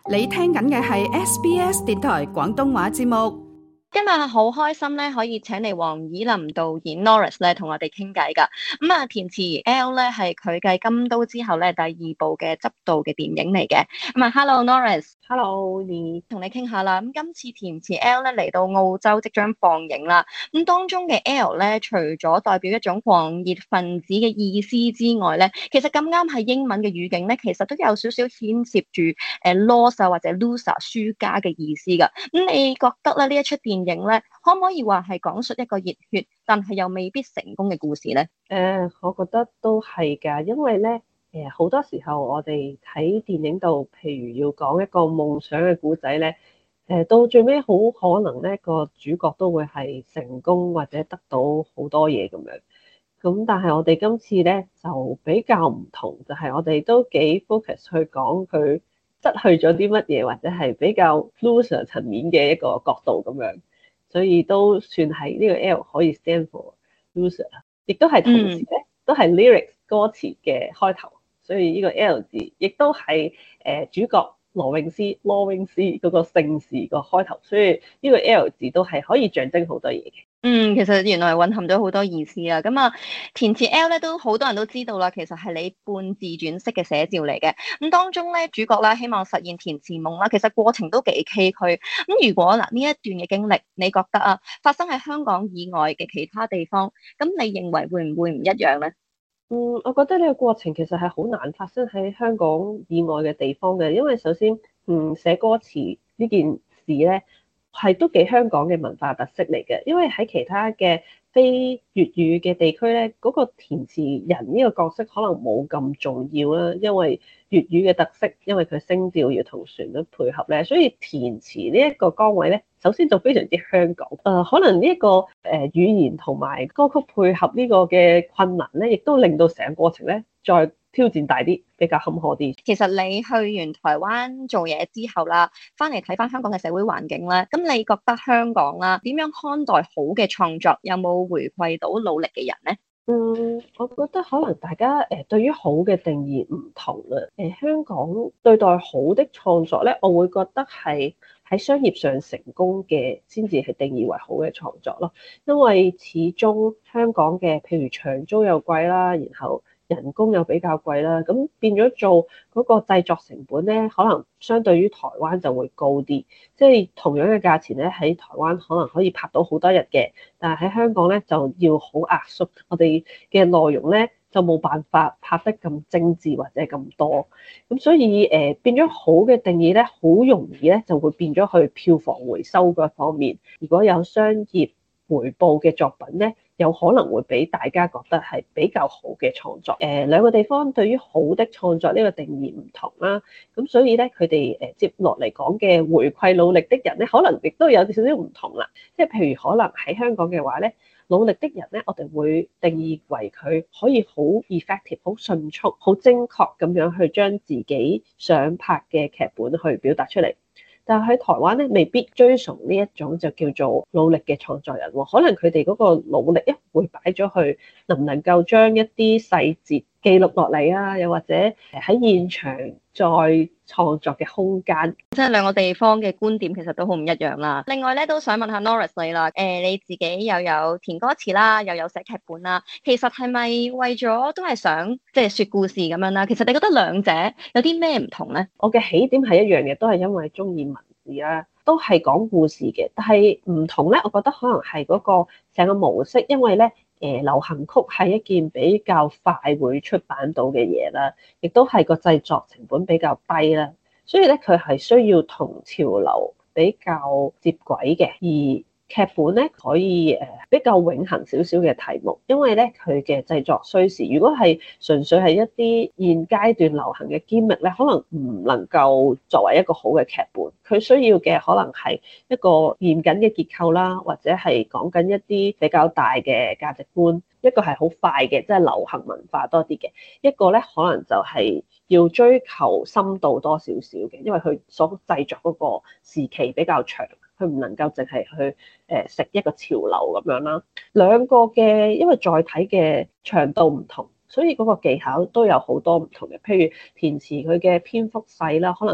你聽緊嘅係 SBS 電台廣東話節目。 今日好開心咧，可以請嚟黃以林導演 Norris 咧同我哋傾偈噶。填詞 L 咧係佢繼金都之後咧第二部嘅執導嘅電影嚟嘅。Hello Norris，Hello，同你傾下啦。今次填詞 L 咧嚟到澳洲即將放映啦。當中嘅 L 咧，除咗代表一種狂熱分子嘅意思之外咧，其實咁啱係英文嘅語境咧，其實都有少少牽涉住loss 或者 loser 輸家嘅意思噶。你覺得咧呢一出電影咧，可唔可以話係講述一個熱血，但係又未必成功嘅故事咧？ 我覺得都係㗎，因為咧，好多時候我哋睇電影度，譬如要講一個夢想嘅故仔咧，到最尾好可能咧個主角都會係成功或者得到好多嘢咁樣。咁但係我哋今次咧就比較唔同，就係我哋都幾 focus 去講佢失去咗啲乜嘢，或者係比較 loser 層面嘅一個角度咁樣。所以都算係呢個 L 可以 stand for loser，亦都係同時咧，都係 lyrics 歌詞嘅開頭，所以呢個 L 字亦都係主角羅詠詩嗰個姓氏個開頭，所以呢個 L 字都係可以象徵好多嘢嘅。 其實原來蘊含咗好多意思啊！填詞 L 咧都好多人都知道啦，其實係你半自傳式嘅寫照嚟嘅。當中咧主角咧希望實現填詞夢啦，其實過程都幾崎嶇。如果呢一段嘅經歷，你覺得發生喺香港以外嘅其他地方，咁你認為會唔會唔一樣咧？ 我覺得呢個過程其實係好難發生喺香港以外嘅地方嘅，因為首先寫歌詞呢件事咧，係都幾香港嘅文化特色嚟嘅，因為喺其他嘅非粵語嘅地區咧，嗰個填詞人呢個角色可能冇咁重要啦，因為粵語嘅特色，因為佢聲調要同旋律配合咧，所以填詞呢一個崗位咧，首先就非常之香港。可能呢一個語言同埋歌曲配合呢個嘅困難咧，亦都令到成個過程咧再挑戰大啲，比較坎坷啲。 其實你去完台灣做嘢之後啦，翻嚟睇翻香港嘅社會環境咧，咁你覺得香港啦點樣看待好嘅創作？有冇回饋到努力嘅人咧？ 我覺得可能大家對於好嘅定義唔同啦。香港對待好的創作咧，我會覺得係喺商業上成功嘅先至係定義為好嘅創作咯。因為始終香港嘅譬如長租又貴啦，然後人工又比較貴啦，咁變咗做嗰個製作成本咧，可能相對於台灣就會高啲。即係同樣嘅價錢咧，喺台灣可能可以拍到好多日嘅，但係喺香港咧就要好壓縮，我哋嘅內容咧就冇辦法拍得咁精緻或者咁多。咁所以變咗好嘅定義咧，好容易咧就會變咗去票房回收嗰方面。如果有商業回報嘅作品咧，有可能會俾大家覺得係比較好嘅創作。兩個地方對於好的創作呢個定義唔同啦，咁所以咧佢哋接落嚟講嘅回饋努力的人咧，可能亦都有少少唔同啦。即係譬如可能喺香港嘅話咧，努力的人咧，我哋會定義為佢可以好 effective、好迅速、好精確咁樣去將自己想拍嘅劇本去表達出嚟。但係喺台灣咧，未必追崇呢一種就叫做努力嘅創作人喎，可能佢哋嗰個努力會擺咗去能唔能夠將一啲細節記錄落嚟啊，又或者喺現場再創作嘅空間， 即係兩個地方嘅觀點其實都好唔一樣啦。另外咧，都想問下 Norris 你啦，你自己又有填歌詞啦，又有寫劇本啦，其實係咪為咗都係想即係說故事咁樣啦？其實你覺得兩者有啲咩唔同咧？ 我嘅起點係一樣嘅，都係因為中意文字啦，都係講故事嘅，但係唔同咧，我覺得可能係嗰個成個模式，因為咧。流行曲係一件比較快會出版到嘅嘢啦，亦都係個製作成本比較低啦，所以咧佢係需要同潮流比較接軌嘅，而劇本咧可以比較永恆少少嘅題目，因為咧佢嘅製作需時。如果係純粹係一啲現階段流行嘅 gimmick 咧，可能唔能夠作為一個好嘅劇本。佢需要嘅可能係一個嚴謹嘅結構啦，或者係講緊一啲比較大嘅價值觀。一個係好快嘅，即係流行文化多啲嘅；一個咧可能就係要追求深度多少少嘅，因為佢所製作嗰個時期比較長。佢唔能夠淨係去食一個潮流咁樣啦。兩個嘅因為載體嘅長度唔同，所以嗰個技巧都有好多唔同嘅。譬如填詞佢嘅篇幅細啦，可能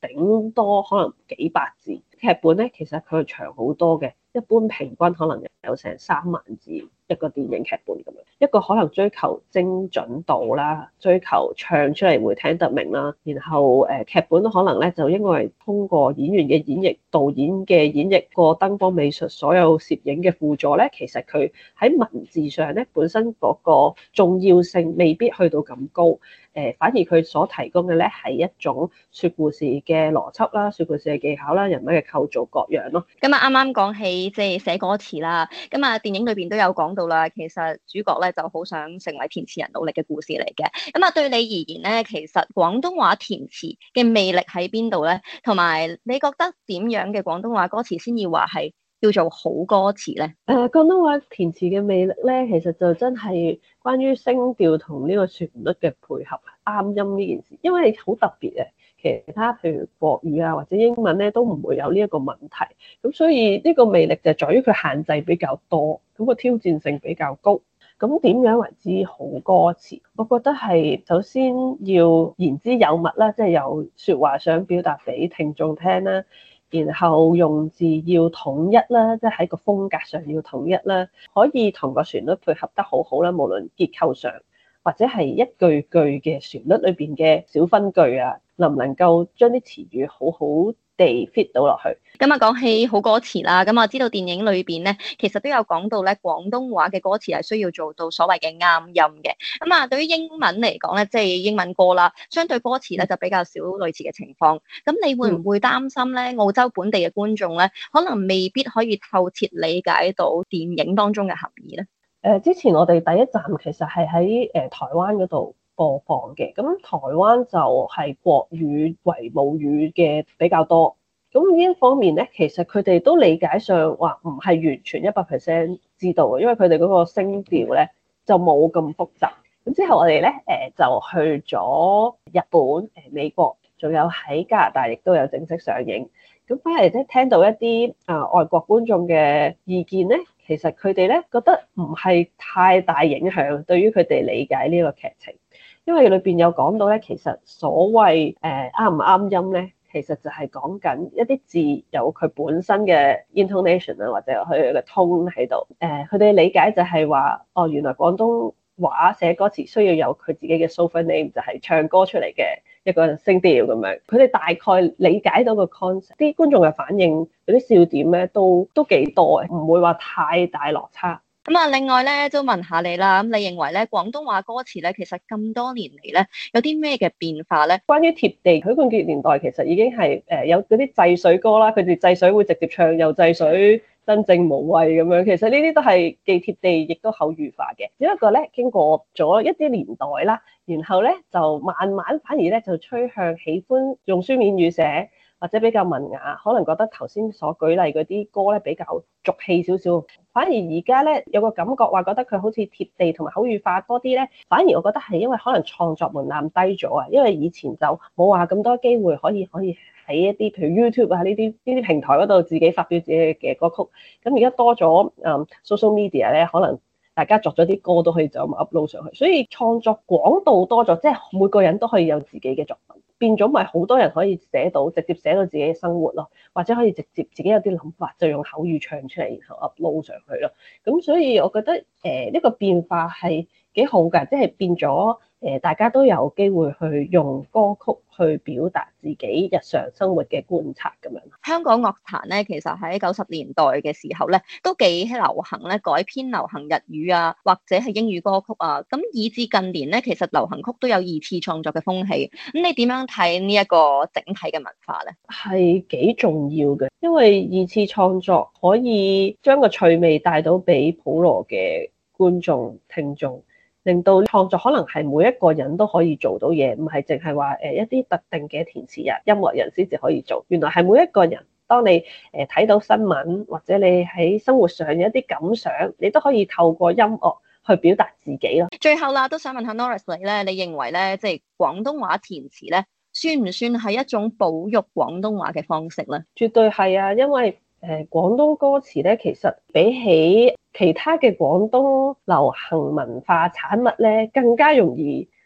頂多可能幾百字。劇本咧其實佢長好多嘅，一般平均可能有成3萬字一個電影劇本咁樣。一個可能追求精準度啦，追求唱出嚟會聽得明啦，然後劇本可能咧就因為通過演員嘅演繹、導演嘅演繹、個燈光美術、所有攝影嘅輔助咧，其實佢喺文字上咧本身嗰個重要性未必去到咁高。反而佢所提供嘅咧係一種説故事嘅邏輯啦、説故事嘅技巧啦、人物嘅構造各樣咯。 咁啊，啱啱講起即係寫歌詞啦，咁啊電影裏邊都有講到啦，其實主角咧就好想成為填詞人努力嘅故事嚟嘅。咁啊，對你而言咧，其實廣東話填詞嘅魅力喺邊度咧？同埋你覺得點樣嘅廣東話歌詞先要話係叫做好歌詞咧？ 廣東話填詞嘅魅力咧，其實就真係關於聲調同呢個旋律嘅配合啱音呢件事，因為好特別嘅。其他譬如國語啊或者英文咧都唔會有呢一個問題，咁所以呢個魅力就在於佢限制比較多，咁個挑戰性比較高。咁點樣為之好歌詞？我覺得係首先要言之有物啦，即係有説話想表達俾聽眾聽啦。然後用字要統一啦，即係喺個風格上要統一啦，可以同個旋律配合得好好啦。無論結構上或者係一句句嘅旋律裏邊嘅小分句啊，能唔能夠將啲詞語好好地 fit 到落去？ 咁啊，講起好歌詞啦，咁我知道電影裏邊咧，其實都有講到咧，廣東話嘅歌詞係需要做到所謂嘅啱音嘅。咁啊，對於英文嚟講咧，即係英文歌啦，相對歌詞咧就比較少類似嘅情況。咁你會唔會擔心咧，澳洲本地嘅觀眾咧，可能未必可以透徹理解到電影當中嘅含義咧？ 之前我哋第一站其實係喺台灣嗰度播放嘅，咁台灣就係國語為母語嘅比較多。咁呢一方面咧，其實佢哋都理解上話唔係完全100%知道嘅，因為佢哋嗰個聲調咧就冇咁複雜。咁之後我哋咧就去咗日本、美國，仲有喺加拿大亦都有正式上映。咁翻嚟咧聽到一啲外國觀眾嘅意見咧，其實佢哋咧覺得唔係太大影響對於佢哋理解呢個劇情，因為裏邊有講到咧，其實所謂啱唔啱音咧。其實就係講緊一啲字有佢本身嘅 intonation 啊，或者佢嘅 tone 喺度。佢哋理解就係話，哦，原來廣東話寫歌詞需要有佢自己嘅 sofa name，就係唱歌出嚟嘅一個聲調咁樣。佢哋大概理解到個 concept，啲觀眾嘅反應，嗰啲笑點咧都幾多嘅，唔會話太大落差。 咁啊，另外咧都問下你啦，咁你認為咧廣東話歌詞咧，其實咁多年嚟咧有啲咩嘅變化咧？ 關於貼地，許冠傑年代其實已經係有嗰啲制水歌啦，佢哋制水會直接唱又制水，真正無謂咁樣。其實呢啲都係既貼地亦都口語化嘅，只不過咧經過咗一啲年代啦，然後咧就慢慢反而咧就趨向喜歡用書面語寫。或者比較文雅，可能覺得頭先所舉例嗰啲歌咧比較俗氣少少，反而而家咧有個感覺話覺得佢好似貼地同埋口語化多啲咧，反而我覺得係因為可能創作門檻低咗啊，因為以前就冇話咁多機會可以喺一啲譬如 YouTube 啊呢啲平台嗰度自己發表自己嘅歌曲，咁而家多咗social media 咧，可能大家作咗啲歌都可以就咁 upload 上去，所以創作廣度多咗，即係每個人都可以有自己嘅作品。變咗咪好多人可以寫到，直接寫到自己嘅生活咯，或者可以直接自己有啲諗法就用口語唱出嚟，然後 upload 上去咯。咁所以我覺得呢個變化係幾好㗎，即係變咗大家都有機會去用歌曲去表達自己日常生活嘅觀察咁樣。 香港樂壇咧，其實喺90年代嘅時候咧，都幾流行咧改編流行日語啊，或者係英語歌曲啊。咁以至近年咧，其實流行曲都有二次創作嘅風氣。咁你點樣睇呢一個整體嘅文化咧？ 係幾重要嘅，因為二次創作可以將個趣味帶到俾普羅嘅觀眾聽眾。令到創作可能係每一個人都可以做到嘢，唔係淨係話一啲特定嘅填詞人、音樂人先至可以做。原來係每一個人，當你睇到新聞或者你喺生活上有一啲感想，你都可以透過音樂去表達自己咯。 最後啦，都想問下 Norris 你咧，你認為咧，即係廣東話填詞咧，算唔算係一種保育廣東話嘅方式咧？ 絕對係啊，因為廣東歌詞咧，其實比起其他嘅廣東流行文化產物咧，更加容易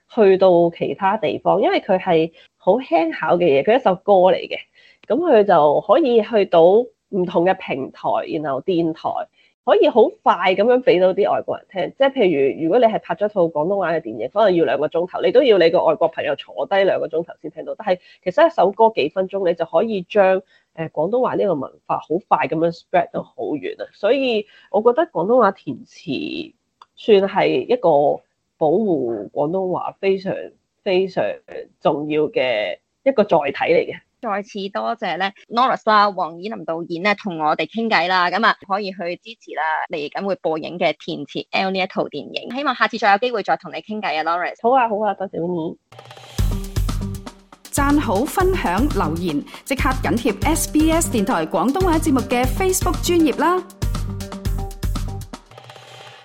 去到其他地方，因為佢係好輕巧嘅嘢，佢一首歌嚟嘅，咁佢就可以去到唔同嘅平台，然後電台可以好快咁樣俾到啲外國人聽。即係譬如果你係拍咗套廣東話嘅電影，可能要2個鐘頭，你都要你個外國朋友坐低2個鐘頭先聽到。但係其實一首歌幾分鐘，你就可以將廣東話呢個文化好快咁樣 spread 到好遠啊！所以我覺得廣東話填詞算係一個保護廣東話非常非常重要嘅一個載體嚟嘅。 再次多謝咧 Norris 啦，黃以林導演咧同我哋傾偈啦，咁啊可以去支持啦嚟緊會播映嘅《填詞 L》呢一套電影。希望下次再有機會再同你傾偈啊 Norris。 好啊好啊，多謝你。 讚好分享留言，即刻緊貼SBS 電台廣東話節目嘅 Facebook 專頁啦。